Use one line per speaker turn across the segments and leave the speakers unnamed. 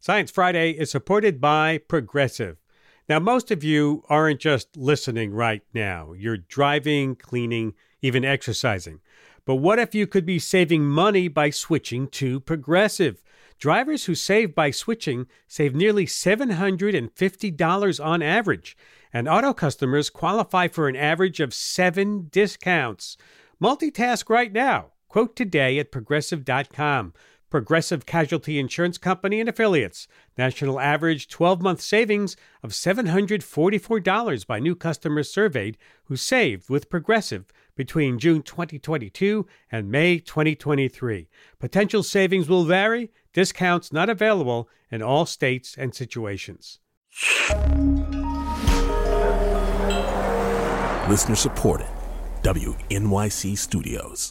Science Friday is supported by Progressive. Now, most of you aren't just listening right now. You're driving, cleaning, even exercising. But what if you could be saving money by switching to Progressive? Drivers who save by switching save nearly $750 on average. And auto customers qualify for an average of 7 discounts. Multitask right now. Quote today at Progressive.com. Progressive Casualty Insurance Company and Affiliates. National average 12-month savings of $744 by new customers surveyed who saved with Progressive between June 2022 and May 2023. Potential savings will vary. Discounts not available in all states and situations.
Listener supported. WNYC Studios.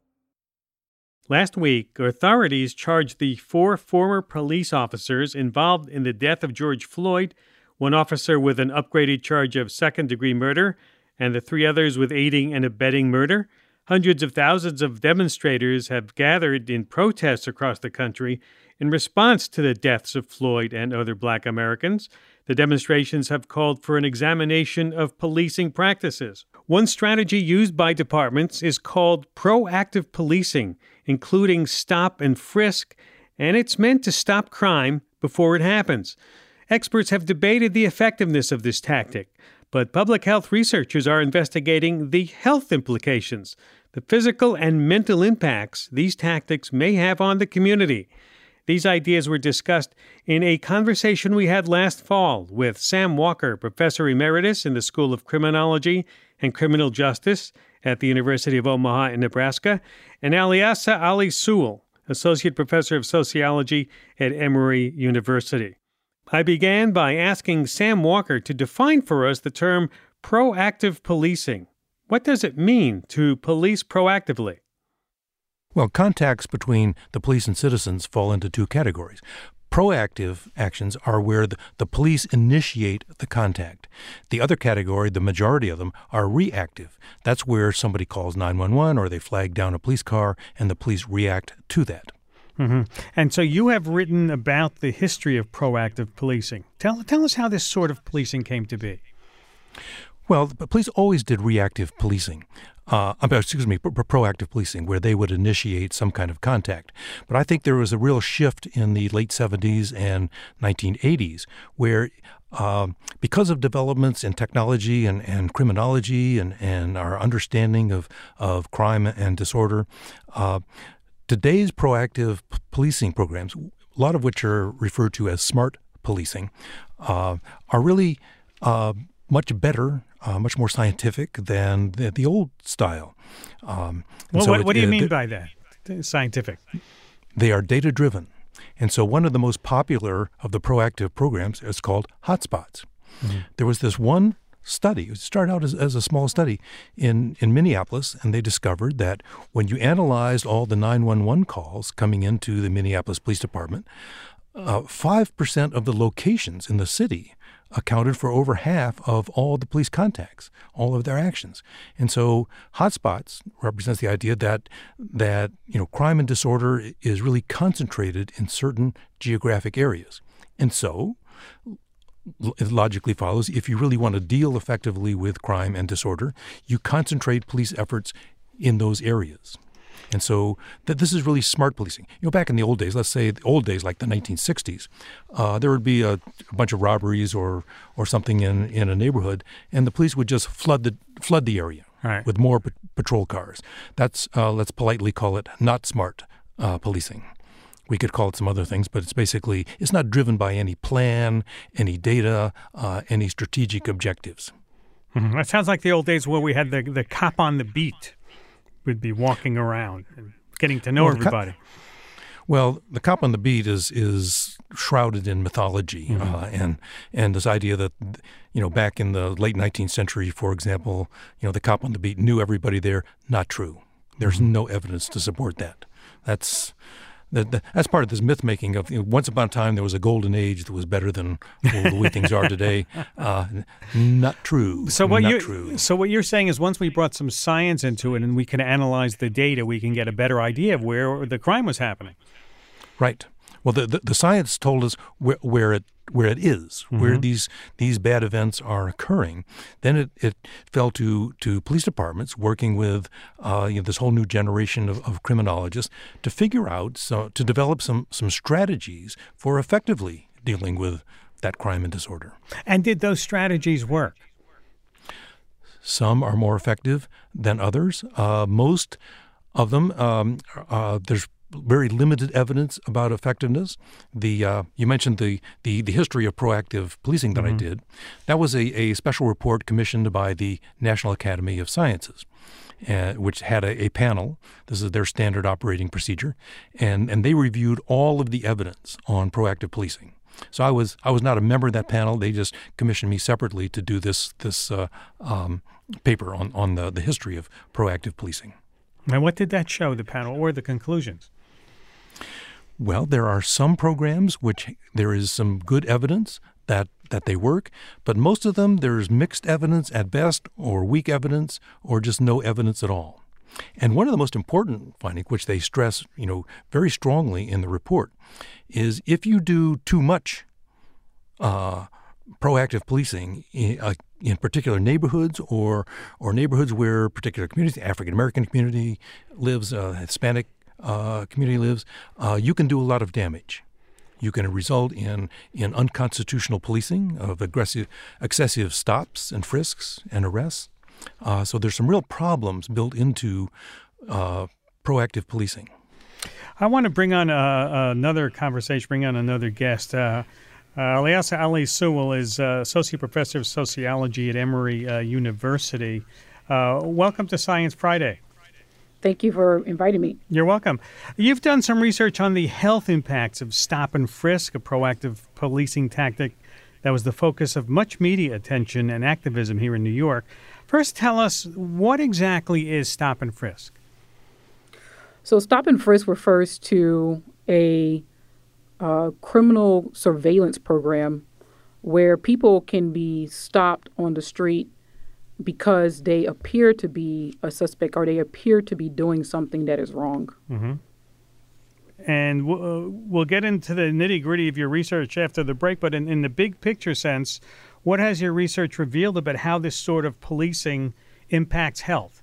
Last week, authorities charged the 4 former police officers involved in the death of George Floyd, one officer with an upgraded charge of second-degree murder, and the 3 others with aiding and abetting murder. Hundreds of thousands of demonstrators have gathered in protests across the country in response to the deaths of Floyd and other Black Americans. The demonstrations have called for an examination of policing practices. One strategy used by departments is called proactive policing, including stop and frisk, and it's meant to stop crime before it happens. Experts have debated the effectiveness of this tactic, but public health researchers are investigating the health implications, the physical and mental impacts these tactics may have on the community. These ideas were discussed in a conversation we had last fall with Sam Walker, Professor Emeritus in the School of Criminology and Criminal Justice at the University of Omaha in Nebraska, and Alyasa Ali Sewell, Associate Professor of Sociology at Emory University. I began by asking Sam Walker to define for us the term proactive policing. What does it mean to police proactively?
Well, contacts between the police and citizens fall into 2 categories. Proactive actions are where the police initiate the contact. The other category, the majority of them, are reactive. That's where somebody calls 911 or they flag down a police car and the police react to that.
Mm-hmm. And so you have written about the history of proactive policing. Tell us how this sort of policing came to be.
Well, the police always did reactive policing. Proactive policing, where they would initiate some kind of contact. But I think there was a real shift in the late 70s and 1980s where because of developments in technology and criminology and our understanding of crime and disorder, today's proactive policing programs, a lot of which are referred to as smart policing, are really much better, much more scientific than the old style.
What do you mean by that, scientific?
They are data-driven. And so one of the most popular of the proactive programs is called hotspots. Mm-hmm. There was this one study, it started out as a small study in Minneapolis, and they discovered that when you analyzed all the 911 calls coming into the Minneapolis Police Department, 5% of the locations in the city accounted for over half of all the police contacts, all of their actions. And so hotspots represents the idea that crime and disorder is really concentrated in certain geographic areas. And so it logically follows, if you really want to deal effectively with crime and disorder, you concentrate police efforts in those areas. And so this is really smart policing. Back in the old days, let's say the old days like the 1960s, there would be a bunch of robberies or something in a neighborhood, and the police would just flood the area with more patrol cars. That's let's politely call it not smart policing. We could call it some other things, but it's not driven by any plan, any data, any strategic objectives.
Mm-hmm. That sounds like the old days where we had the cop on the beat. Would be walking around and getting to know everybody.
The cop on the beat is shrouded in mythology, mm-hmm. And this idea that back in the late 19th century, for example, the cop on the beat knew everybody there. Not true. There's mm-hmm. no evidence to support that. That's part of this myth making of once upon a time there was a golden age that was better than the way things are today. Not true.
So what you're saying is once we brought some science into it and we can analyze the data, we can get a better idea of where the crime was happening.
Right. Well, the science told us where it is, where these bad events are occurring. Then it fell to police departments working with this whole new generation of criminologists to figure out, to develop some strategies for effectively dealing with that crime and disorder.
And did those strategies work?
Some are more effective than others. Most of them, there's very limited evidence about effectiveness. You mentioned the history of proactive policing that I did. That was a special report commissioned by the National Academy of Sciences, which had a panel. This is their standard operating procedure, and they reviewed all of the evidence on proactive policing. So I was not a member of that panel. They just commissioned me separately to do this paper on the history of proactive policing.
And what did that show, the panel, or the conclusions?
Well, there are some programs which there is some good evidence that they work, but most of them there's mixed evidence at best, or weak evidence, or just no evidence at all. And one of the most important findings, which they stress, very strongly in the report, is if you do too much proactive policing in particular neighborhoods or neighborhoods where particular communities, African American community lives, Hispanic community lives, you can do a lot of damage. You can result in unconstitutional policing of excessive stops and frisks and arrests. So there's some real problems built into proactive policing.
I want to bring on another conversation, bring on another guest. Alyasa Ali Sewell is Associate Professor of Sociology at Emory University. Welcome to Science Friday.
Thank you for inviting me.
You're welcome. You've done some research on the health impacts of stop and frisk, a proactive policing tactic that was the focus of much media attention and activism here in New York. First, tell us, what exactly is stop and frisk?
So stop and frisk refers to a criminal surveillance program where people can be stopped on the street because they appear to be a suspect or they appear to be doing something that is wrong.
Mm-hmm. And we'll get into the nitty-gritty of your research after the break, but in the big picture sense, what has your research revealed about how this sort of policing impacts health?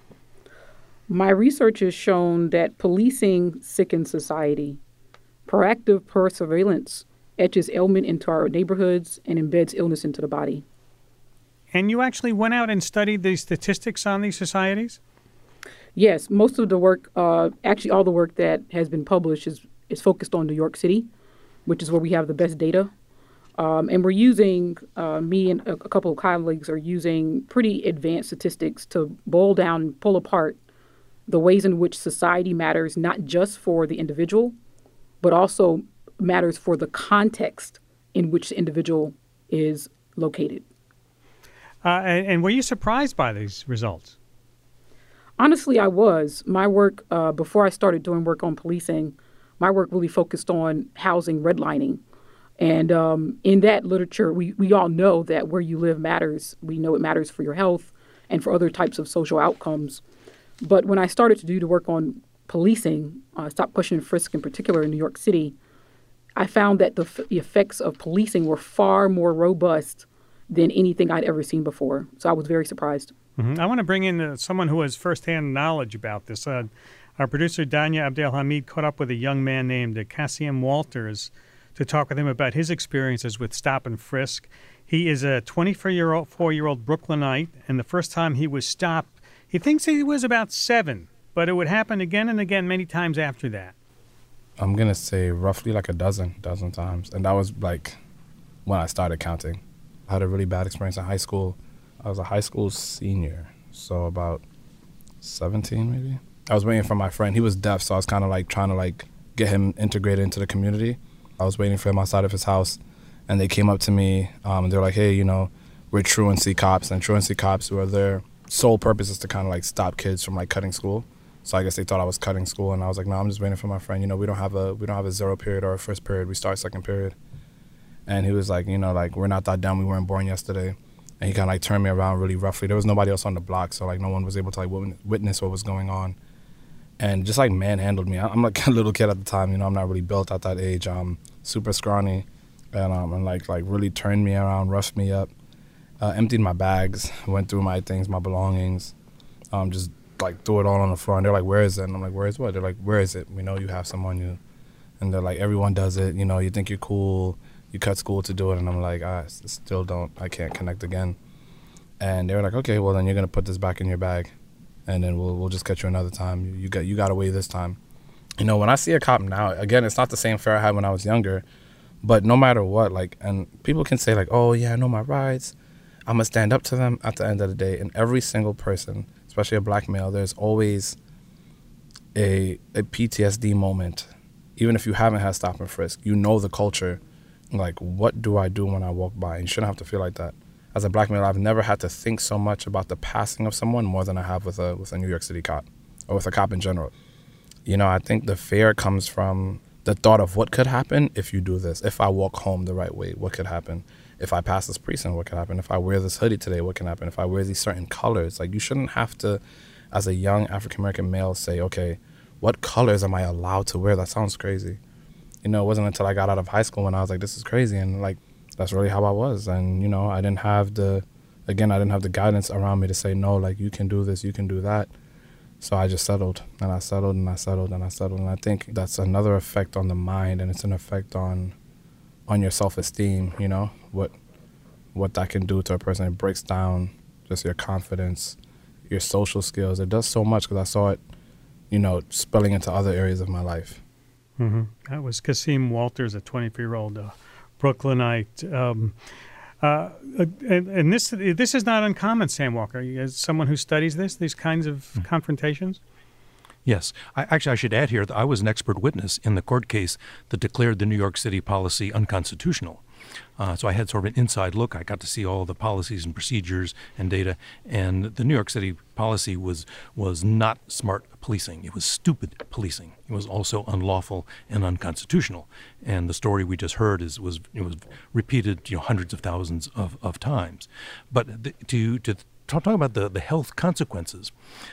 My research has shown that policing sickens society. Proactive surveillance etches ailment into our neighborhoods and embeds illness into the body.
And you actually went out and studied the statistics on these societies?
Yes, most of the work, actually all the work that has been published is focused on New York City, which is where we have the best data. And we're using, me and a couple of colleagues are using pretty advanced statistics to boil down and pull apart the ways in which society matters, not just for the individual, but also matters for the context in which the individual is located.
And were you surprised by these results?
Honestly, I was. My work, before I started doing work on policing, my work really focused on housing redlining. And in that literature, we all know that where you live matters. We know it matters for your health and for other types of social outcomes. But when I started to do the work on policing, stop, push, and frisk in particular in New York City, I found that the effects of policing were far more robust than anything I'd ever seen before. So I was very surprised.
Mm-hmm. I want to bring in someone who has firsthand knowledge about this. Our producer, Danya Abdelhamid, caught up with a young man named Kasim Walters to talk with him about his experiences with stop and frisk. He is a 24-year-old Brooklynite, and the first time he was stopped, he thinks he was about 7, but it would happen again and again many times after that.
I'm going to say roughly like a dozen times. And that was like when I started counting. I had a really bad experience in high school. I was a high school senior, so about 17 maybe. I was waiting for my friend. He was deaf, so I was kind of like trying to like get him integrated into the community. I was waiting for him outside of his house, and they came up to me, and they're like, hey, we're truancy cops, and truancy cops were their sole purpose is to kind of like stop kids from like cutting school. So I guess they thought I was cutting school, and I was like, no, I'm just waiting for my friend. We don't have a zero period or a first period. We start second period. And he was like, we're not that dumb. We weren't born yesterday. And he kind of like turned me around really roughly. There was nobody else on the block, so like no one was able to like witness what was going on. and just like manhandled me. I'm like a little kid at the time, I'm not really built at that age. Super scrawny, and like really turned me around, roughed me up, emptied my bags, went through my things, my belongings, just like threw it all on the floor. And they're like, "Where is it?" And I'm like, "Where is what?" They're like, "Where is it? We know you have some on you." And they're like, "Everyone does it. You think you're cool. You cut school to do it." And I'm like, I can't connect again. And they were like, "Okay, well then you're gonna put this back in your bag, and then we'll just catch you another time. You got away this time." When I see a cop now, again, it's not the same fear I had when I was younger, but no matter what, like, and people can say like, "Oh yeah, I know my rights. I'm gonna stand up to them." At the end of the day, in every single person, especially a black male, there's always a PTSD moment. Even if you haven't had stop and frisk, the culture. Like, what do I do when I walk by? And you shouldn't have to feel like that. As a black male, I've never had to think so much about the passing of someone more than I have with a New York City cop, or with a cop in general. I think the fear comes from the thought of what could happen if you do this. If I walk home the right way, what could happen? If I pass this precinct, what could happen? If I wear this hoodie today, what can happen? If I wear these certain colors, like, you shouldn't have to, as a young African-American male, say, okay, what colors am I allowed to wear? That sounds crazy. It wasn't until I got out of high school when I was like, this is crazy. And like, that's really how I was. And, I didn't have the guidance around me to say, no, like, you can do this, you can do that. So I just settled, and I settled, and I settled, and I settled. And I think that's another effect on the mind, and it's an effect on your self-esteem, what that can do to a person. It breaks down just your confidence, your social skills. It does so much, because I saw it, spilling into other areas of my life.
Mm-hmm. That was Kasim Walters, a 24-year-old Brooklynite. And this is not uncommon, Sam Walker. As someone who studies these kinds of confrontations?
Yes. I should add here that I was an expert witness in the court case that declared the New York City policy unconstitutional. So I had sort of an inside look. I got to see all the policies and procedures and data. And the New York City policy was not smart policing. It was stupid policing. It was also unlawful and unconstitutional. And the story we just heard was repeated hundreds of thousands of times. But to talk about the health consequences,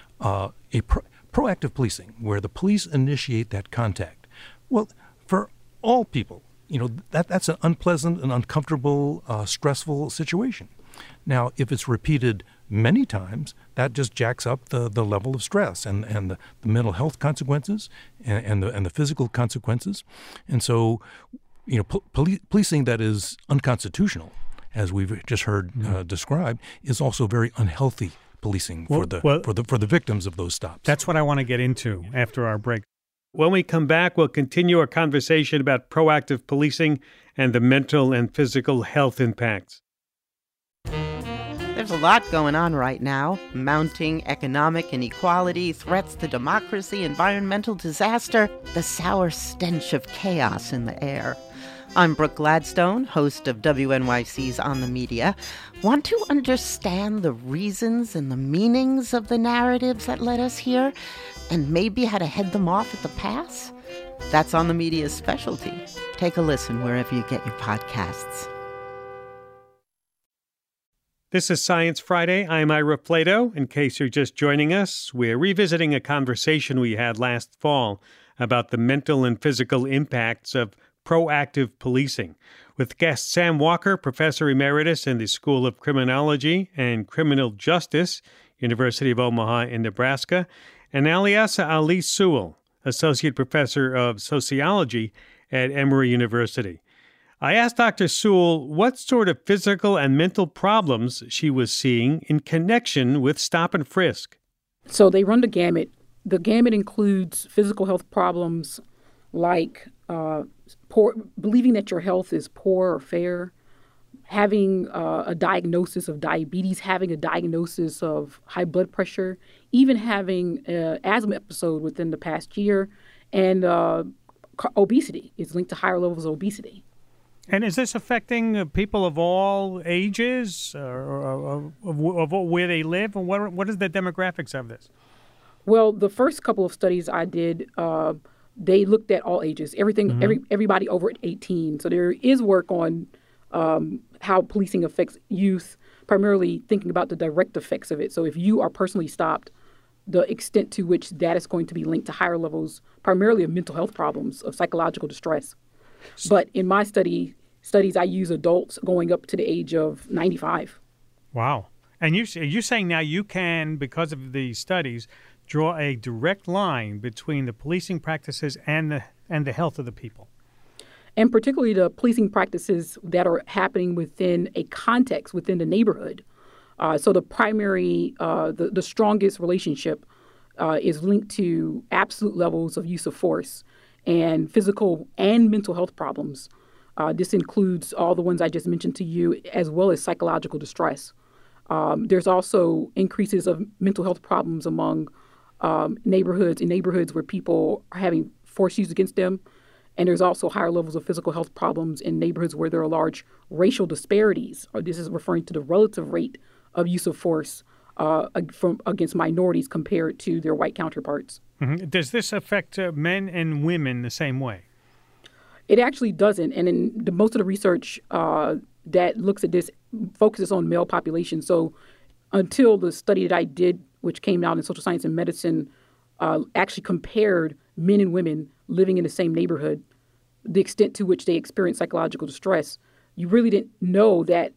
proactive policing, where the police initiate that contact, well, for all people, that's an unpleasant and uncomfortable, stressful situation. Now, if it's repeated many times, that just jacks up the level of stress and the mental health consequences and the physical consequences. And so, policing that is unconstitutional, as we've just heard described, is also very unhealthy policing for the victims of those stops.
That's what I want to get into after our break.
When we come back, we'll continue our conversation about proactive policing and the mental and physical health impacts.
There's a lot going on right now. Mounting economic inequality, threats to democracy, environmental disaster, the sour stench of chaos in the air. I'm Brooke Gladstone, host of WNYC's On the Media. Want to understand the reasons and the meanings of the narratives that led us here, and maybe how to head them off at the pass? That's On the Media's specialty. Take a listen wherever you get your podcasts.
This is Science Friday. I'm Ira Flato. In case you're just joining us, we're revisiting a conversation we had last fall about the mental and physical impacts of proactive policing, with guest Sam Walker, Professor Emeritus in the School of Criminology and Criminal Justice, University of Omaha in Nebraska, and Alyasa Ali Sewell, Associate Professor of Sociology at Emory University. I asked Dr. Sewell what sort of physical and mental problems she was seeing in connection with stop and frisk.
So they run the gamut. The gamut includes physical health problems like believing that your health is poor or fair, having a diagnosis of diabetes, having a diagnosis of high blood pressure, even having an asthma episode within the past year, and obesity is linked to higher levels of obesity.
And is this affecting people of all ages or of where they live? And what is the demographics of this?
Well, the first couple of studies I did, they looked at all ages, everybody over 18. So there is work on how policing affects youth, primarily thinking about the direct effects of it. So if you are personally stopped, the extent to which that is going to be linked to higher levels, primarily of mental health problems, of psychological distress. But in my studies, I use adults going up to the age of 95.
Wow. And you're saying now you can, because of the studies, draw a direct line between the policing practices and the health of the people.
And particularly the policing practices that are happening within a context, within the neighborhood. So the primary, the strongest relationship is linked to absolute levels of use of force and physical and mental health problems. This includes all the ones I just mentioned to you, as well as psychological distress. There's also increases of mental health problems among neighborhoods where people are having force used against them. And there's also higher levels of physical health problems in neighborhoods where there are large racial disparities. Or this is referring to the relative rate of use of force against minorities compared to their white counterparts.
Mm-hmm. Does this affect men and women the same way?
It actually doesn't. And in most of the research that looks at this focuses on male population. So until the study that I did, which came out in Social Science and Medicine, actually compared men and women living in the same neighborhood, the extent to which they experience psychological distress, you really didn't know that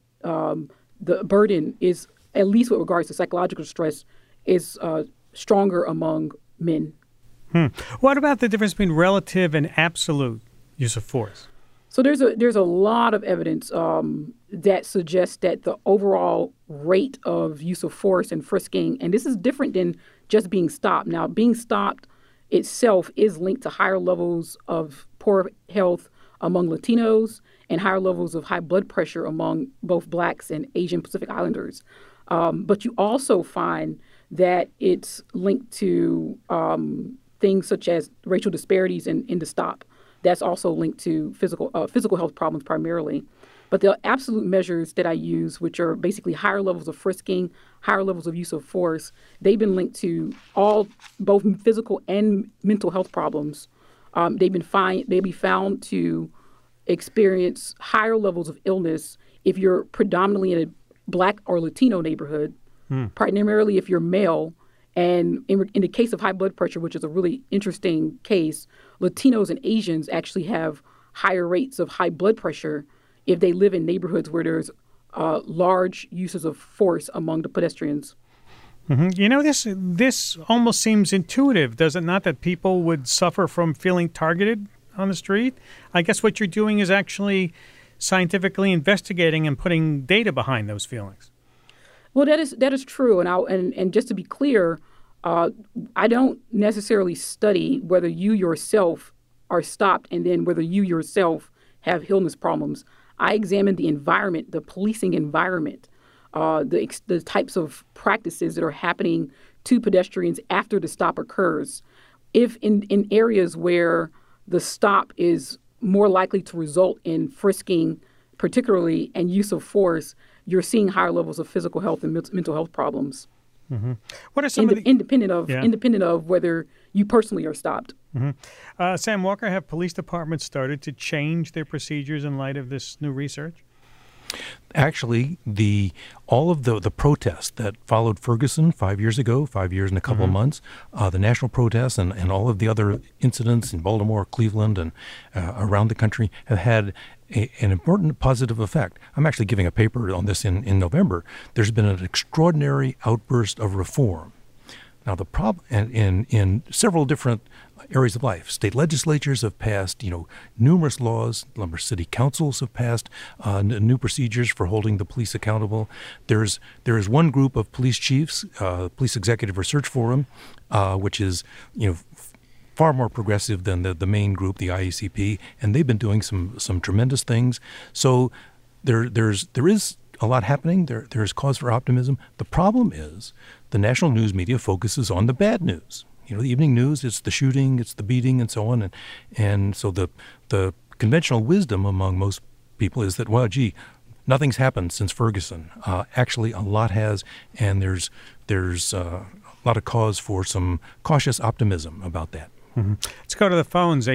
the burden is, at least with regards to psychological stress, is stronger among men.
What about the difference between relative and absolute use of force?
So there's a lot of evidence that suggests that the overall rate of use of force and frisking, and this is different than just being stopped. Now, being stopped itself is linked to higher levels of poor health among Latinos and higher levels of high blood pressure among both Blacks and Asian Pacific Islanders. But you also find that it's linked to things such as racial disparities in the stop. That's also linked to physical health problems primarily. But the absolute measures that I use, which are basically higher levels of frisking, higher levels of use of force, they've been linked to both physical and mental health problems. They've been found to experience higher levels of illness if you're predominantly in a Black or Latino neighborhood, primarily if you're male. And in the case of high blood pressure, which is a really interesting case, Latinos and Asians actually have higher rates of high blood pressure if they live in neighborhoods where there's large uses of force among the pedestrians.
Mm-hmm. You know, this almost seems intuitive, does it not, that people would suffer from feeling targeted on the street? I guess what you're doing is actually scientifically investigating and putting data behind those feelings.
Well, that is true, and just to be clear, I don't necessarily study whether you yourself are stopped and then whether you yourself have illness problems. I examine the environment, the policing environment, the types of practices that are happening to pedestrians after the stop occurs. If in areas where the stop is more likely to result in frisking, particularly, and use of force, you're seeing higher levels of physical health and mental health problems.
Mm-hmm. What are some
independent of whether you personally are stopped?
Mm-hmm. Sam Walker, have police departments started to change their procedures in light of this new research?
Actually, all of the protests that followed Ferguson 5 years ago, 5 years and a couple of months, the national protests and all of the other incidents in Baltimore, Cleveland, and around the country have had an important positive effect. I'm actually giving a paper on this in November. There's been an extraordinary outburst of reform. Now, the problem in several different areas of life, state legislatures have passed, numerous laws. Numerous city councils have passed new procedures for holding the police accountable. There is one group of police chiefs, Police Executive Research Forum, which is far more progressive than the main group, the IACP, and they've been doing some tremendous things. So there is a lot happening. There is cause for optimism. The problem is the national news media focuses on the bad news. The evening news, it's the shooting, it's the beating, and so on. And so the conventional wisdom among most people is that, well, gee, nothing's happened since Ferguson. Actually, a lot has, and there's a lot of cause for some cautious optimism about that.
Mm-hmm. Let's go to the phones,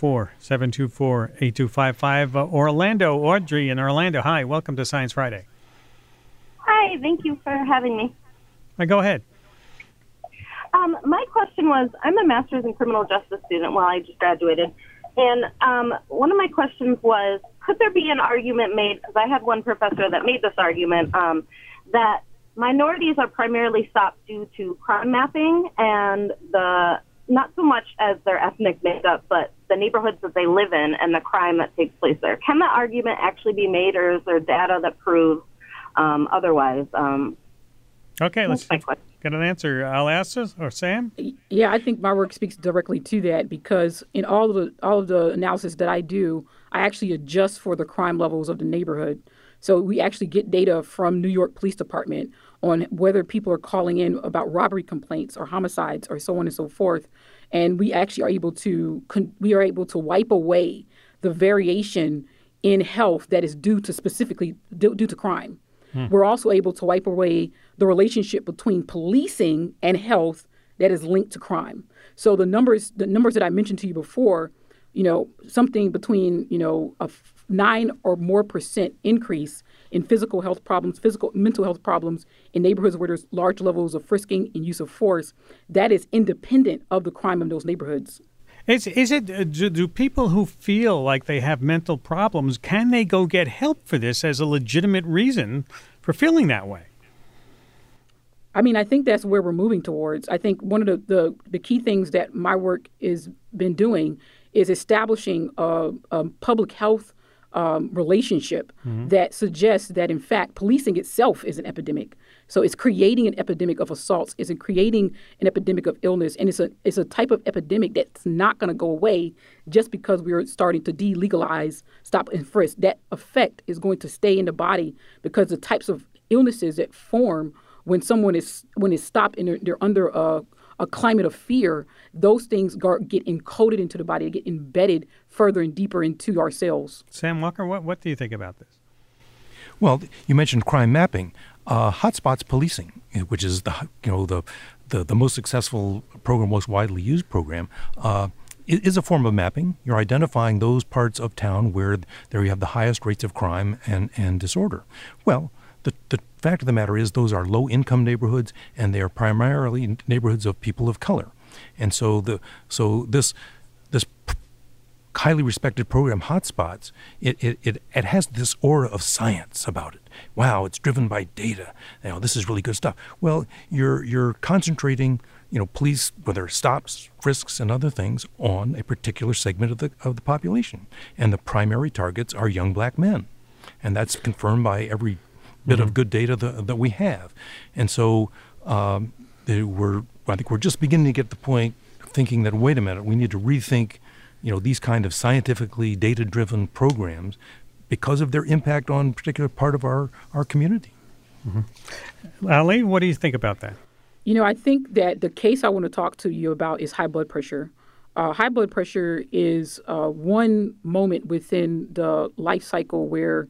844-724-8255. Orlando, Audrey in Orlando. Hi, welcome to Science Friday.
Hi, thank you for having me.
Go ahead.
My question was, I'm a master's in criminal justice student while I just graduated. And one of my questions was, could there be an argument made, because I had one professor that made this argument, that minorities are primarily stopped due to crime mapping and not so much as their ethnic makeup, but the neighborhoods that they live in and the crime that takes place there. Can that argument actually be made, or is there data that proves otherwise?
Okay, let's get an answer. Alastair or Sam?
Yeah, I think my work speaks directly to that, because in all of the analysis that I do, I actually adjust for the crime levels of the neighborhood. So we actually get data from New York Police Department on whether people are calling in about robbery complaints or homicides or so on and so forth. And we actually are able to wipe away the variation in health that is due to crime. We're also able to wipe away the relationship between policing and health that is linked to crime. So the numbers that I mentioned to you before, something between, a 9 or more % increase in physical mental health problems in neighborhoods where there's large levels of frisking and use of force, that is independent of the crime in those neighborhoods.
Do people who feel like they have mental problems, can they go get help for this as a legitimate reason for feeling that way?
I mean, I think that's where we're moving towards. I think one of the key things that my work has been doing is establishing a public health relationship that suggests that, in fact, policing itself is an epidemic. So it's creating an epidemic of assaults. It's creating an epidemic of illness. And it's a type of epidemic that's not going to go away just because we're starting to delegalize stop and frisk. That effect is going to stay in the body because the types of illnesses that form when someone is stopped and they're under a climate of fear, those things get encoded into the body, they get embedded further and deeper into our cells.
Sam Walker, what do you think about this?
Well, you mentioned crime mapping. Hotspots policing, which is the most successful program, most widely used program, is a form of mapping. You're identifying those parts of town where there you have the highest rates of crime and disorder. Well, the fact of the matter is those are low-income neighborhoods, and they are primarily neighborhoods of people of color. And so this highly respected program, Hotspots, it has this aura of science about it. Wow, it's driven by data. This is really good stuff. Well, you're concentrating, police, whether stops, frisks, and other things, on a particular segment of the population, and the primary targets are young black men, and that's confirmed by every bit of good data that we have. And so I think we're just beginning to get the point of thinking that, wait a minute, we need to rethink these kind of scientifically data-driven programs because of their impact on a particular part of our community.
Ali, what do you think about that?
I think that the case I want to talk to you about is high blood pressure. High blood pressure is one moment within the life cycle where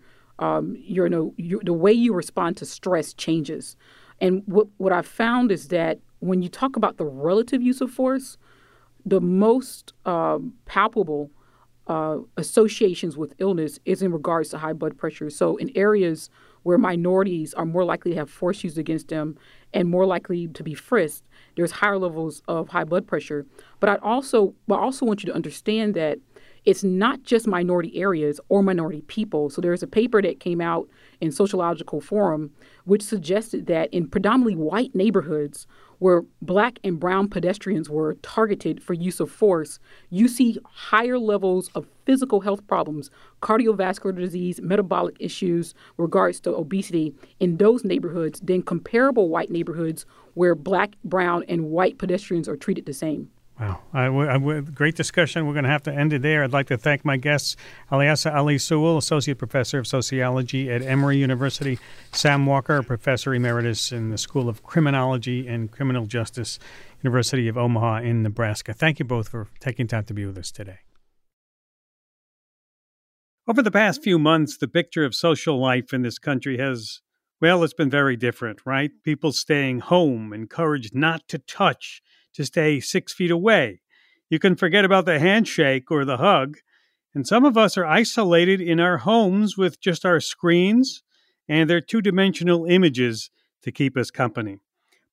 the way you respond to stress changes. And what I've found is that when you talk about the relative use of force, the most palpable associations with illness is in regards to high blood pressure. So in areas where minorities are more likely to have force used against them and more likely to be frisked, there's higher levels of high blood pressure. But I also want you to understand that it's not just minority areas or minority people. So there's a paper that came out in Sociological Forum which suggested that in predominantly white neighborhoods where black and brown pedestrians were targeted for use of force, you see higher levels of physical health problems, cardiovascular disease, metabolic issues, regards to obesity in those neighborhoods than comparable white neighborhoods where black, brown, and white pedestrians are treated the same.
Wow. Great discussion. We're going to have to end it there. I'd like to thank my guests, Alyasa Ali Sewell, Associate Professor of Sociology at Emory University, Sam Walker, Professor Emeritus in the School of Criminology and Criminal Justice, University of Omaha in Nebraska. Thank you both for taking time to be with us today. Over the past few months, the picture of social life in this country has, it's been very different, right? People staying home, encouraged not to touch, to stay 6 feet away. You can forget about the handshake or the hug. And some of us are isolated in our homes with just our screens and their two-dimensional images to keep us company.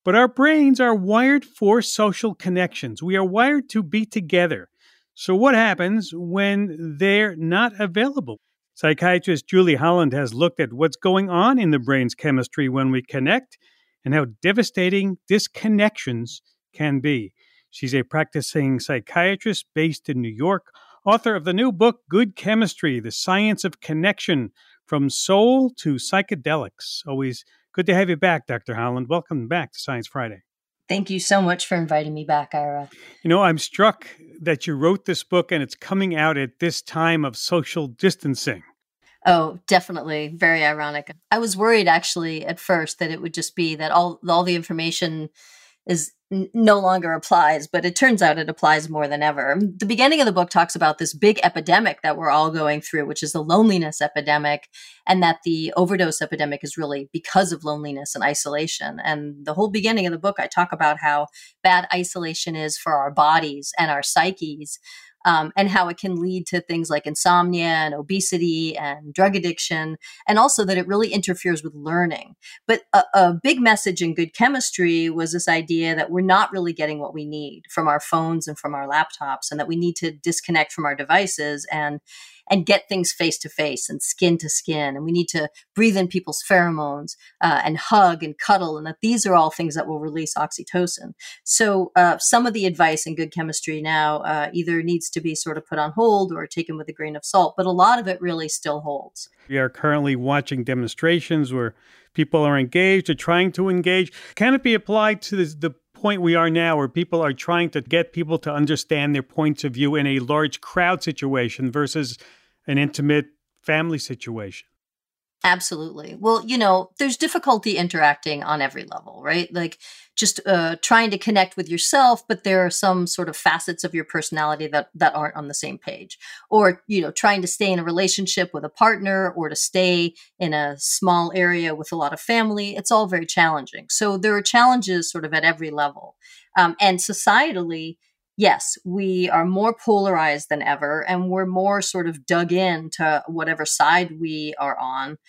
But our brains are wired for social connections. We are wired to be together. So what happens when they're not available? Psychiatrist Julie Holland has looked at what's going on in the brain's chemistry when we connect and how devastating disconnections can be. She's a practicing psychiatrist based in New York, author of the new book, Good Chemistry, The Science of Connection, From Soul to Psychedelics. Always good to have you back, Dr. Holland. Welcome back to Science Friday.
Thank you so much for inviting me back, Ira.
You know, I'm struck that you wrote this book and it's coming out at this time of social distancing.
Oh, definitely. Very ironic. I was worried actually at first that it would just be that all the information is no longer applies, but it turns out it applies more than ever. The beginning of the book talks about this big epidemic that we're all going through, which is the loneliness epidemic, and that the overdose epidemic is really because of loneliness and isolation. And the whole beginning of the book, I talk about how bad isolation is for our bodies and our psyches. And how it can lead to things like insomnia and obesity and drug addiction, and also that it really interferes with learning. But a big message in Good Chemistry was this idea that we're not really getting what we need from our phones and from our laptops, and that we need to disconnect from our devices and get things face to face and skin to skin. And we need to breathe in people's pheromones and hug and cuddle, and that these are all things that will release oxytocin. So some of the advice in Good Chemistry now either needs to be sort of put on hold or taken with a grain of salt, but a lot of it really still holds.
We are currently watching demonstrations where people are engaged or trying to engage. Can it be applied to the point we are now where people are trying to get people to understand their points of view in a large crowd situation versus an intimate family situation?
Absolutely. Well, there's difficulty interacting on every level, right? Like just trying to connect with yourself, but there are some sort of facets of your personality that aren't on the same page. Or, trying to stay in a relationship with a partner or to stay in a small area with a lot of family. It's all very challenging. So there are challenges sort of at every level. And societally, yes, we are more polarized than ever, and we're more sort of dug in to whatever side we are on.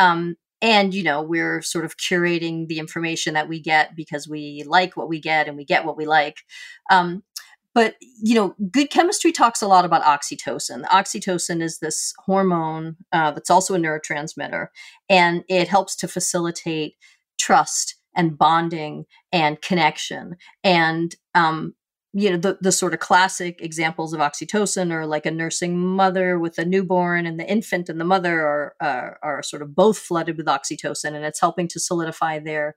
And, we're sort of curating the information that we get because we like what we get and we get what we like. But, Good Chemistry talks a lot about oxytocin. Oxytocin is this hormone that's also a neurotransmitter, and it helps to facilitate trust and bonding and connection. And, the sort of classic examples of oxytocin are like a nursing mother with a newborn, and the infant and the mother are sort of both flooded with oxytocin, and it's helping to solidify their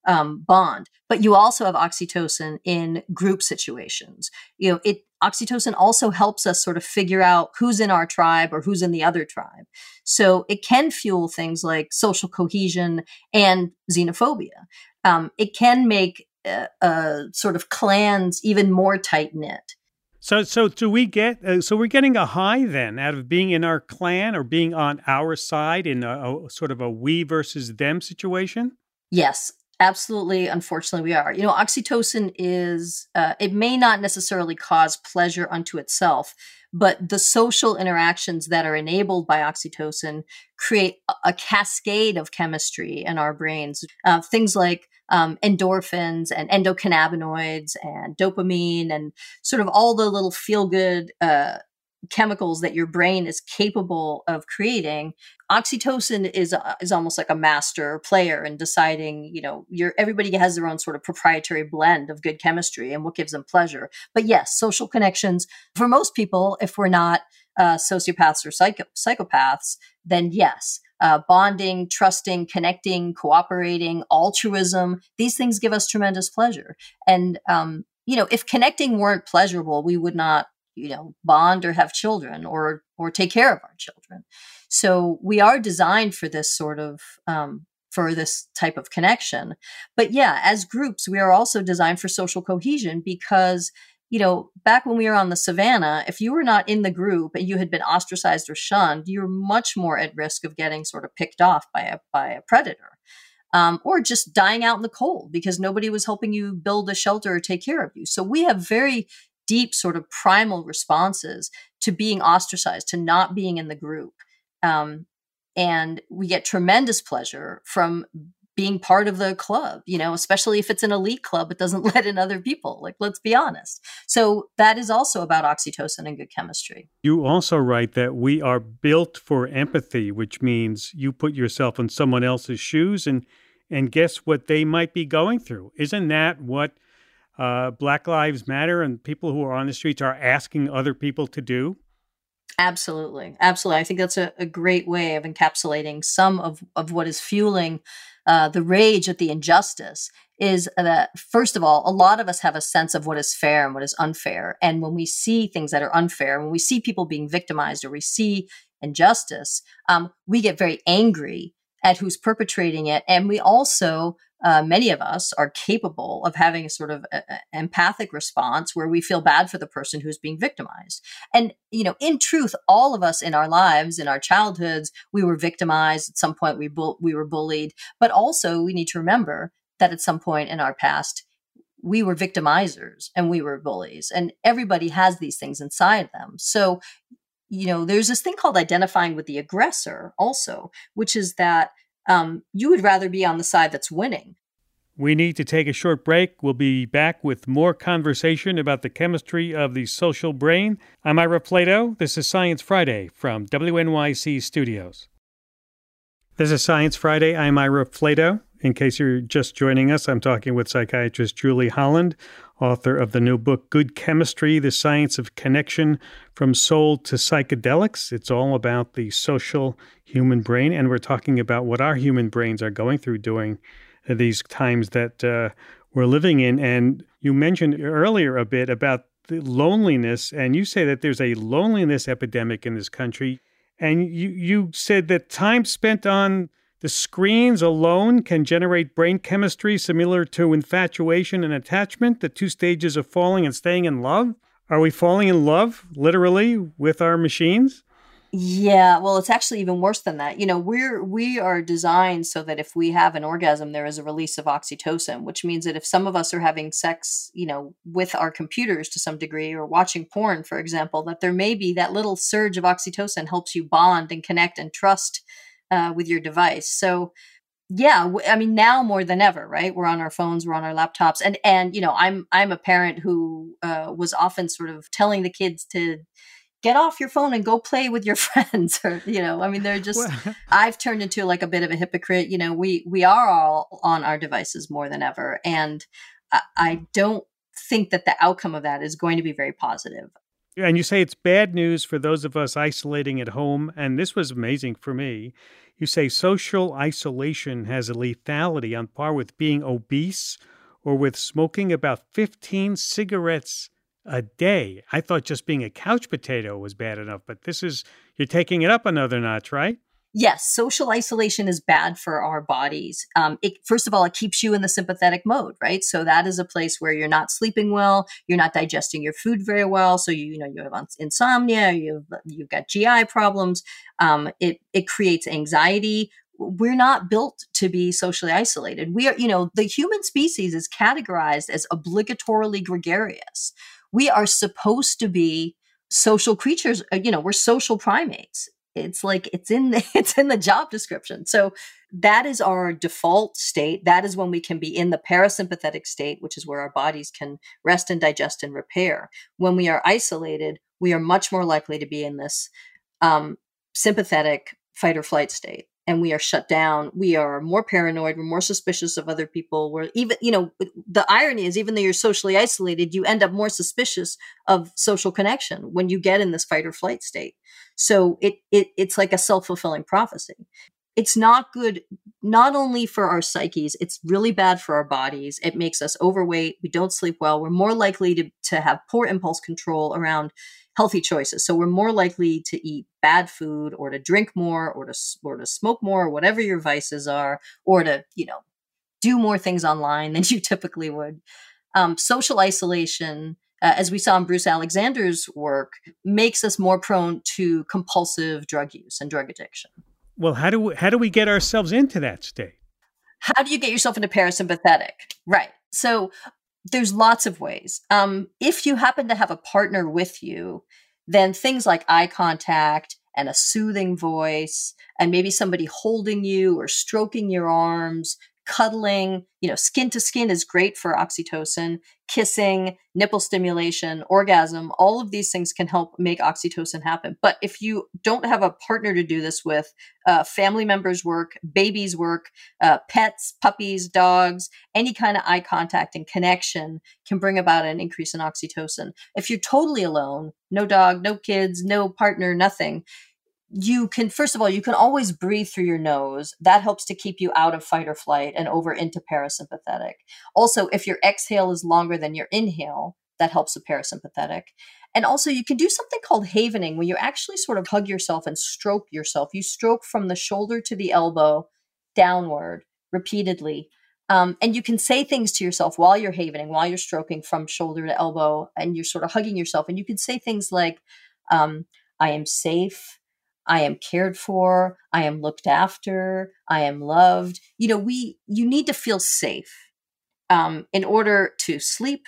bond. But you also have oxytocin in group situations. Oxytocin also helps us sort of figure out who's in our tribe or who's in the other tribe. So it can fuel things like social cohesion and xenophobia. It can make sort of clans even more tight knit.
So do we get? So we're getting a high then out of being in our clan or being on our side in a sort of a we versus them situation?
Yes, absolutely. Unfortunately, we are. Oxytocin is. It may not necessarily cause pleasure unto itself, but the social interactions that are enabled by oxytocin create a cascade of chemistry in our brains. Things like endorphins and endocannabinoids and dopamine and sort of all the little feel-good chemicals that your brain is capable of creating. Oxytocin is almost like a master player in deciding, everybody has their own sort of proprietary blend of good chemistry and what gives them pleasure. But yes, social connections for most people, if we're not sociopaths or psychopaths, then yes. Bonding, trusting, connecting, cooperating, altruism, these things give us tremendous pleasure. And, if connecting weren't pleasurable, we would not, bond or have children or take care of our children. So we are designed for this sort of, for this type of connection. But yeah, as groups, we are also designed for social cohesion because back when we were on the savannah, if you were not in the group and you had been ostracized or shunned, you were much more at risk of getting sort of picked off by a predator, or just dying out in the cold because nobody was helping you build a shelter or take care of you. So we have very deep sort of primal responses to being ostracized, to not being in the group. And we get tremendous pleasure from being part of the club, especially if it's an elite club, it doesn't let in other people. Like, let's be honest. So that is also about oxytocin and good chemistry.
You also write that we are built for empathy, which means you put yourself in someone else's shoes and guess what they might be going through. Isn't that what Black Lives Matter and people who are on the streets are asking other people to do?
Absolutely. Absolutely. I think that's a great way of encapsulating some of what is fueling the rage at the injustice is that, first of all, a lot of us have a sense of what is fair and what is unfair. And when we see things that are unfair, when we see people being victimized or we see injustice, we get very angry at who's perpetrating it. And we also, many of us are capable of having a sort of empathic response where we feel bad for the person who's being victimized. And, in truth, all of us in our lives, in our childhoods, we were victimized. At some point, we were bullied. But also, we need to remember that at some point in our past, we were victimizers and we were bullies. And everybody has these things inside them. So, there's this thing called identifying with the aggressor also, which is that you would rather be on the side that's winning.
We need to take a short break. We'll be back with more conversation about the chemistry of the social brain. I'm Ira Flatow. This is Science Friday from WNYC Studios. This is Science Friday. I'm Ira Flatow. In case you're just joining us, I'm talking with psychiatrist Julie Holland, author of the new book, Good Chemistry, The Science of Connection from Soul to Psychedelics. It's all about the social human brain, and we're talking about what our human brains are going through during these times that we're living in. And you mentioned earlier a bit about the loneliness, and you say that there's a loneliness epidemic in this country. And you said that time spent on the screens alone can generate brain chemistry similar to infatuation and attachment, the two stages of falling and staying in love. Are we falling in love, literally, with our machines?
Yeah, well, it's actually even worse than that. We are designed so that if we have an orgasm, there is a release of oxytocin, which means that if some of us are having sex, with our computers to some degree or watching porn, for example, that there may be that little surge of oxytocin helps you bond and connect and trust with your device. So yeah, now more than ever, right? We're on our phones, we're on our laptops. And I'm a parent who was often sort of telling the kids to get off your phone and go play with your friends. Or, they're just, I've turned into like a bit of a hypocrite. We are all on our devices more than ever. And I don't think that the outcome of that is going to be very positive.
And you say it's bad news for those of us isolating at home. And this was amazing for me. You say social isolation has a lethality on par with being obese or with smoking about 15 cigarettes a day. I thought just being a couch potato was bad enough, but you're taking it up another notch, right?
Yes, social isolation is bad for our bodies. First of all, it keeps you in the sympathetic mode, right? So that is a place where you're not sleeping well, you're not digesting your food very well. So you have insomnia, you've got GI problems. It creates anxiety. We're not built to be socially isolated. We are, the human species is categorized as obligatorily gregarious. We are supposed to be social creatures. We're social primates. It's like it's in the job description. So that is our default state. That is when we can be in the parasympathetic state, which is where our bodies can rest and digest and repair. When we are isolated, we are much more likely to be in this sympathetic fight or flight state. And we are shut down. We are more paranoid. We're more suspicious of other people. We're even, the irony is even though you're socially isolated, you end up more suspicious of social connection when you get in this fight or flight state. So it's like a self-fulfilling prophecy. It's not good, not only for our psyches, it's really bad for our bodies. It makes us overweight. We don't sleep well. We're more likely to have poor impulse control around healthy choices. So we're more likely to eat bad food or to drink more or to smoke more or whatever your vices are, or to, do more things online than you typically would. Social isolation, as we saw in Bruce Alexander's work, makes us more prone to compulsive drug use and drug addiction.
Well, how do we get ourselves into that state?
How do you get yourself into parasympathetic? Right. So there's lots of ways. If you happen to have a partner with you, then things like eye contact and a soothing voice and maybe somebody holding you or stroking your arms cuddling, skin to skin is great for oxytocin, kissing, nipple stimulation, orgasm, all of these things can help make oxytocin happen. But if you don't have a partner to do this with, family members work, babies work, pets, puppies, dogs, any kind of eye contact and connection can bring about an increase in oxytocin. If you're totally alone, no dog, no kids, no partner, nothing, you can always breathe through your nose. That helps to keep you out of fight or flight and over into parasympathetic. Also, if your exhale is longer than your inhale, that helps with parasympathetic. And also you can do something called havening, where you actually sort of hug yourself and stroke yourself. You stroke from the shoulder to the elbow downward repeatedly. And you can say things to yourself while you're havening, while you're stroking from shoulder to elbow, and you're sort of hugging yourself. And you can say things like, I am safe. I am cared for. I am looked after. I am loved. You need to feel safe in order to sleep,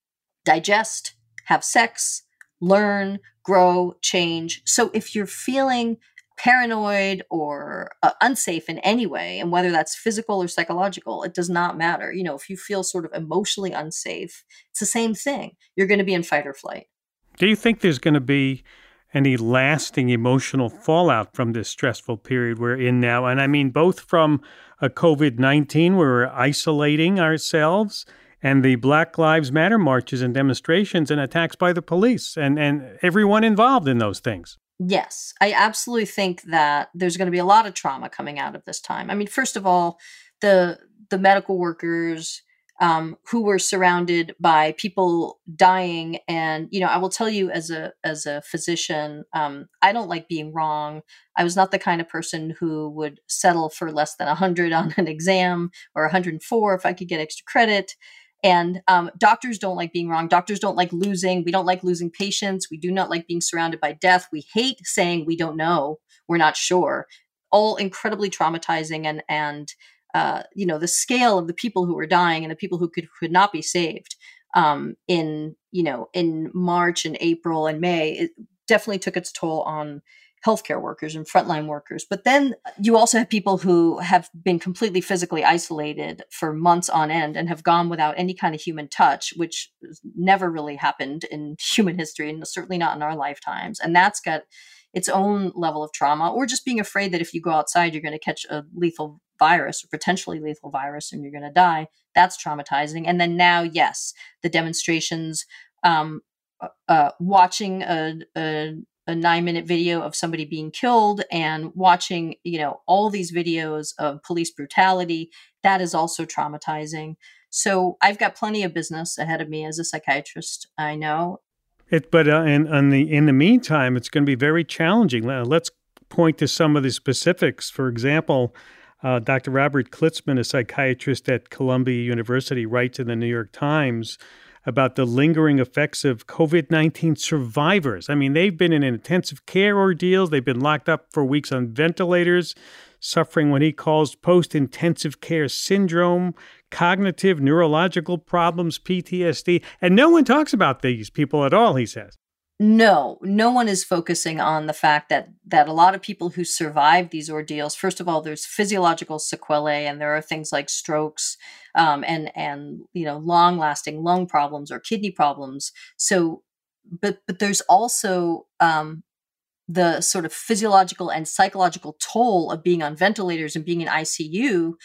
digest, have sex, learn, grow, change. So if you're feeling paranoid or unsafe in any way, and whether that's physical or psychological, it does not matter. If you feel sort of emotionally unsafe, it's the same thing. You're going to be in fight or flight.
Do you think there's going to be any lasting emotional fallout from this stressful period we're in now? And I mean, both from a COVID-19, where we're isolating ourselves, and the Black Lives Matter marches and demonstrations and attacks by the police and everyone involved in those things.
Yes, I absolutely think that there's going to be a lot of trauma coming out of this time. I mean, first of all, the medical workers who were surrounded by people dying. And, I will tell you as a physician, I don't like being wrong. I was not the kind of person who would settle for less than 100 on an exam, or 104 if I could get extra credit. And doctors don't like being wrong. Doctors don't like losing. We don't like losing patients. We do not like being surrounded by death. We hate saying we don't know, we're not sure. All incredibly traumatizing, and the scale of the people who were dying and the people who could not be saved in March and April and May, it definitely took its toll on healthcare workers and frontline workers. But then you also have people who have been completely physically isolated for months on end and have gone without any kind of human touch, which never really happened in human history, and certainly not in our lifetimes. And that's got its own level of trauma, or just being afraid that if you go outside, you're going to catch a lethal virus or potentially lethal virus and you're going to die. That's traumatizing. And then now, yes, the demonstrations, watching a 9-minute video of somebody being killed and watching, all these videos of police brutality, that is also traumatizing. So I've got plenty of business ahead of me as a psychiatrist, I know.
But in the meantime, it's going to be very challenging. Let's point to some of the specifics. For example, Dr. Robert Klitzman, a psychiatrist at Columbia University, writes in the New York Times about the lingering effects of COVID-19 survivors. I mean, they've been in intensive care ordeals. They've been locked up for weeks on ventilators, suffering what he calls post-intensive care syndrome, cognitive, neurological problems, PTSD. And no one talks about these people at all, he says.
No one is focusing on the fact that a lot of people who survive these ordeals, first of all, there's physiological sequelae, and there are things like strokes and long-lasting lung problems or kidney problems. So, but there's also the sort of physiological and psychological toll of being on ventilators and being in ICU.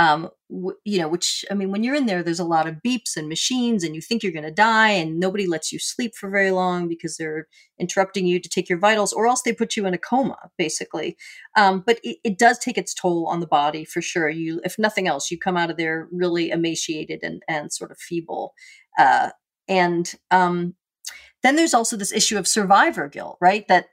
Which, I mean, when you're in there, there's a lot of beeps and machines and you think you're going to die, and nobody lets you sleep for very long because they're interrupting you to take your vitals, or else they put you in a coma, basically. But it does take its toll on the body for sure. If nothing else, you come out of there really emaciated and sort of feeble. Then there's also this issue of survivor guilt, right? That,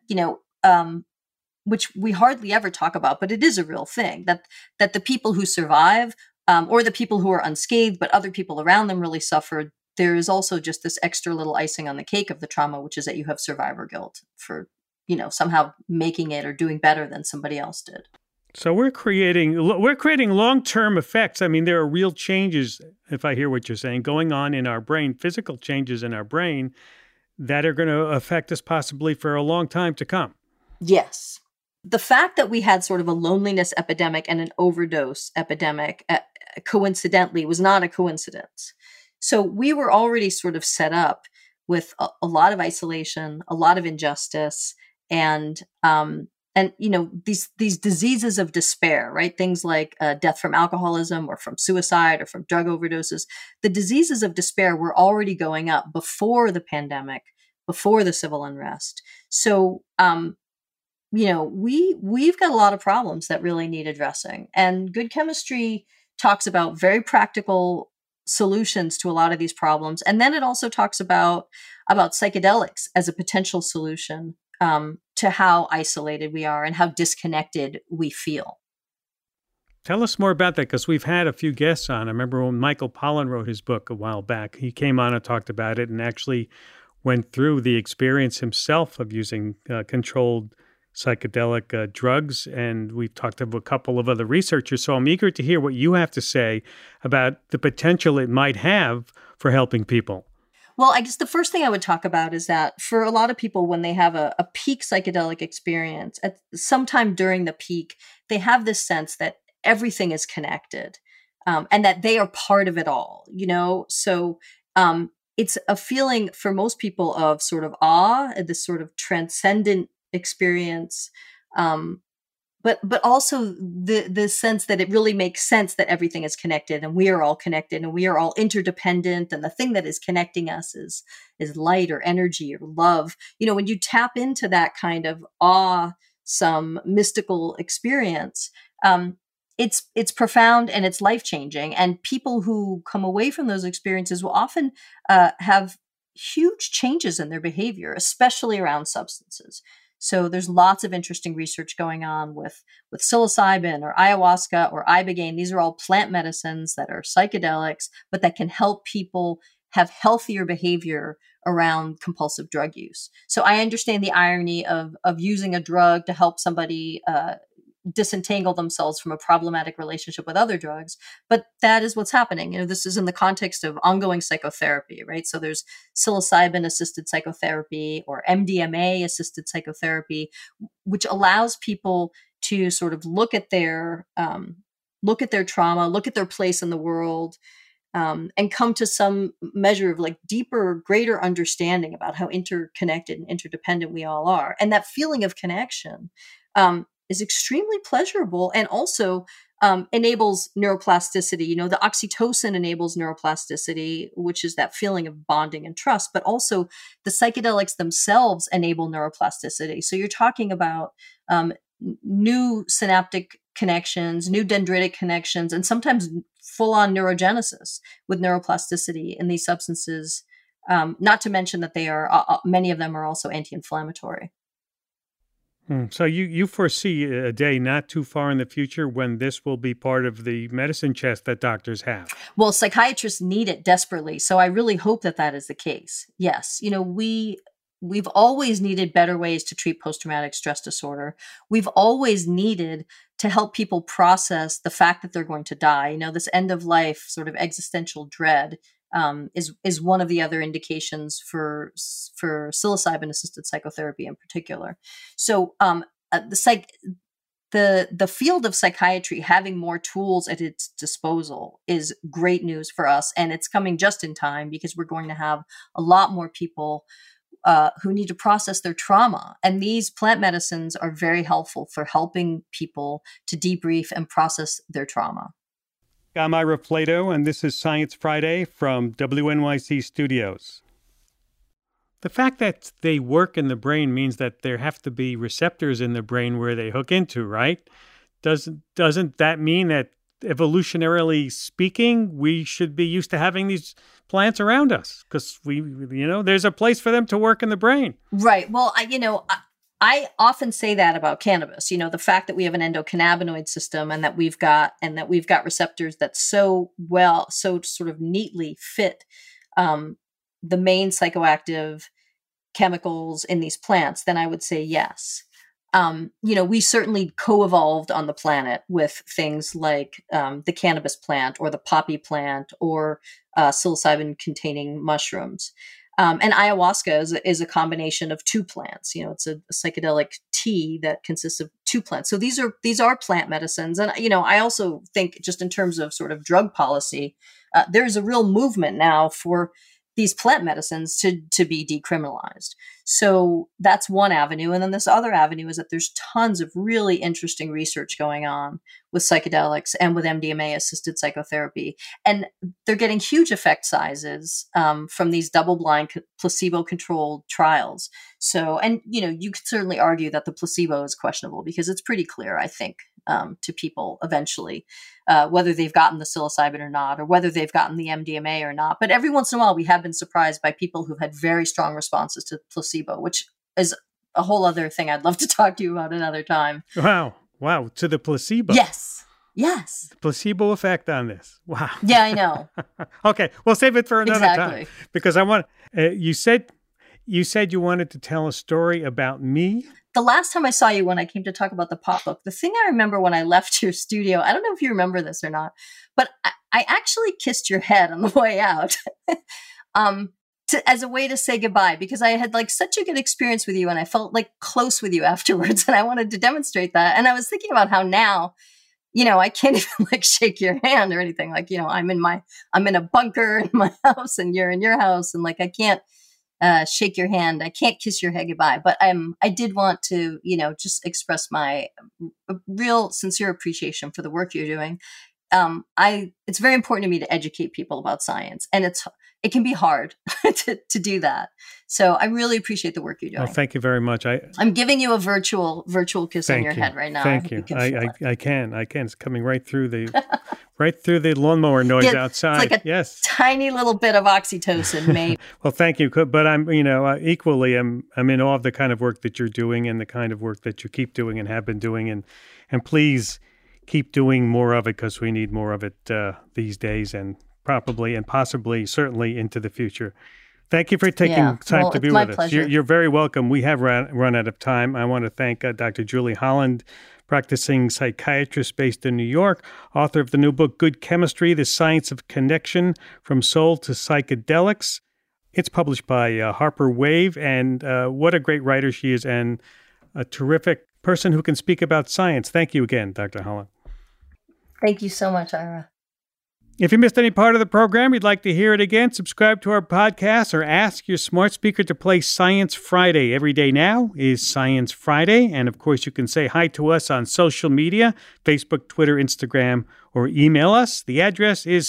which we hardly ever talk about, but it is a real thing, that the people who survive, or the people who are unscathed, but other people around them really suffered, there is also just this extra little icing on the cake of the trauma, which is that you have survivor guilt for, somehow making it or doing better than somebody else did.
So we're creating long-term effects. I mean, there are real changes, if I hear what you're saying, going on in our brain, physical changes in our brain that are going to affect us possibly for a long time to come.
Yes. The fact that we had sort of a loneliness epidemic and an overdose epidemic coincidentally was not a coincidence. So we were already sort of set up with a lot of isolation, a lot of injustice, and these diseases of despair, right? Things like death from alcoholism or from suicide or from drug overdoses. The diseases of despair were already going up before the pandemic, before the civil unrest. So, we've got a lot of problems that really need addressing. And Good Chemistry talks about very practical solutions to a lot of these problems. And then it also talks about psychedelics as a potential solution to how isolated we are and how disconnected we feel.
Tell us more about that, because we've had a few guests on. I remember when Michael Pollan wrote his book a while back, he came on and talked about it and actually went through the experience himself of using controlled psychedelic drugs. And we've talked to a couple of other researchers. So I'm eager to hear what you have to say about the potential it might have for helping people.
Well, I guess the first thing I would talk about is that for a lot of people, when they have a peak psychedelic experience, at sometime during the peak, they have this sense that everything is connected and that they are part of it all, So it's a feeling for most people of sort of awe, this sort of transcendent experience, but also the sense that it really makes sense that everything is connected and we are all connected and we are all interdependent. And the thing that is connecting us is light or energy or love. When you tap into that kind of some mystical experience, it's profound and it's life-changing. And people who come away from those experiences will often have huge changes in their behavior, especially around substances. So there's lots of interesting research going on with psilocybin or ayahuasca or ibogaine. These are all plant medicines that are psychedelics, but that can help people have healthier behavior around compulsive drug use. So I understand the irony of using a drug to help somebody disentangle themselves from a problematic relationship with other drugs. But that is what's happening. This is in the context of ongoing psychotherapy, right? So there's psilocybin-assisted psychotherapy or MDMA-assisted psychotherapy, which allows people to sort of look at their trauma, look at their place in the world, and come to some measure of like deeper, greater understanding about how interconnected and interdependent we all are. And that feeling of connection is extremely pleasurable and also enables neuroplasticity. The oxytocin enables neuroplasticity, which is that feeling of bonding and trust, but also the psychedelics themselves enable neuroplasticity. So you're talking about new synaptic connections, new dendritic connections, and sometimes full-on neurogenesis with neuroplasticity in these substances, not to mention that they are, many of them are also anti-inflammatory.
So you foresee a day not too far in the future when this will be part of the medicine chest that doctors have?
Well, psychiatrists need it desperately. So I really hope that is the case. Yes. We've always needed better ways to treat post-traumatic stress disorder. We've always needed to help people process the fact that they're going to die. This end of life sort of existential dread is one of the other indications for psilocybin-assisted psychotherapy in particular. So the field of psychiatry having more tools at its disposal is great news for us, and it's coming just in time because we're going to have a lot more people who need to process their trauma. And these plant medicines are very helpful for helping people to debrief and process their trauma.
I'm Ira Plato, and this is Science Friday from WNYC Studios. The fact that they work in the brain means that there have to be receptors in the brain where they hook into, right? Doesn't that mean that evolutionarily speaking, we should be used to having these plants around us? Because there's a place for them to work in the brain.
Right. Well, I often say that about cannabis, the fact that we have an endocannabinoid system and that we've got receptors that so sort of neatly fit the main psychoactive chemicals in these plants, then I would say yes. We certainly co-evolved on the planet with things like the cannabis plant or the poppy plant or psilocybin containing mushrooms. And ayahuasca is a combination of two plants. It's a psychedelic tea that consists of two plants. So these are plant medicines. And, I also think just in terms of sort of drug policy, there's a real movement now for these plant medicines to be decriminalized. So that's one avenue. And then this other avenue is that there's tons of really interesting research going on with psychedelics and with MDMA-assisted psychotherapy. And they're getting huge effect sizes from these double-blind, placebo-controlled trials. So, and, you could certainly argue that the placebo is questionable because it's pretty clear, I think, to people eventually, whether they've gotten the psilocybin or not, or whether they've gotten the MDMA or not. But every once in a while, we have been surprised by people who've had very strong responses to placebo, which is a whole other thing I'd love to talk to you about another time.
Wow. To the placebo.
Yes.
The placebo effect on this. Wow.
Yeah, I know.
Okay. We'll save it for another
Exactly.
time because I want, you said you wanted to tell a story about me.
The last time I saw you when I came to talk about the pop book, the thing I remember when I left your studio, I don't know if you remember this or not, but I actually kissed your head on the way out as a way to say goodbye, because I had such a good experience with you and I felt close with you afterwards and I wanted to demonstrate that. And I was thinking about how now, I can't even shake your hand or anything. I'm in a bunker in my house and you're in your house and I can't shake your hand. I can't kiss your head goodbye, but I did want to, just express my real sincere appreciation for the work you're doing. It's very important to me to educate people about science, and it can be hard to do that. So I really appreciate the work you're doing.
Oh, thank you very much. I'm
giving you a virtual kiss on your head right now.
Thank you. I can. It's coming right through the lawnmower noise outside.
It's a tiny little bit of oxytocin, mate.
Well, thank you. But I'm, equally, I'm in awe of the kind of work that you're doing and the kind of work that you keep doing and have been doing, and please keep doing more of it because we need more of it these days and probably and possibly certainly into the future. Thank you for taking time to be with us.
Pleasure.
You're very welcome. We have run out of time. I want to thank Dr. Julie Holland, practicing psychiatrist based in New York, author of the new book, Good Chemistry, The Science of Connection from Soul to Psychedelics. It's published by Harper Wave, and what a great writer she is and a terrific person who can speak about science. Thank you again, Dr. Holland.
Thank you so much, Ira.
If you missed any part of the program, you'd like to hear it again, subscribe to our podcast or ask your smart speaker to play Science Friday. Every day now is Science Friday. And of course, you can say hi to us on social media, Facebook, Twitter, Instagram, or email us. The address is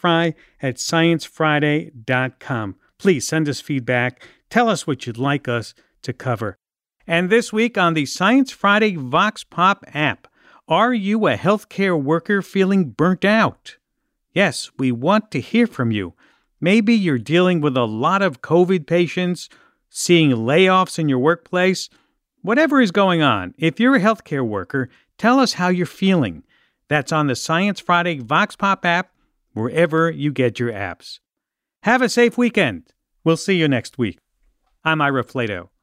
scifri@sciencefriday.com. Please send us feedback. Tell us what you'd like us to cover. And this week on the Science Friday Vox Pop app, are you a healthcare worker feeling burnt out? Yes, we want to hear from you. Maybe you're dealing with a lot of COVID patients, seeing layoffs in your workplace. Whatever is going on, if you're a healthcare worker, tell us how you're feeling. That's on the Science Friday Vox Pop app, wherever you get your apps. Have a safe weekend. We'll see you next week. I'm Ira Flato.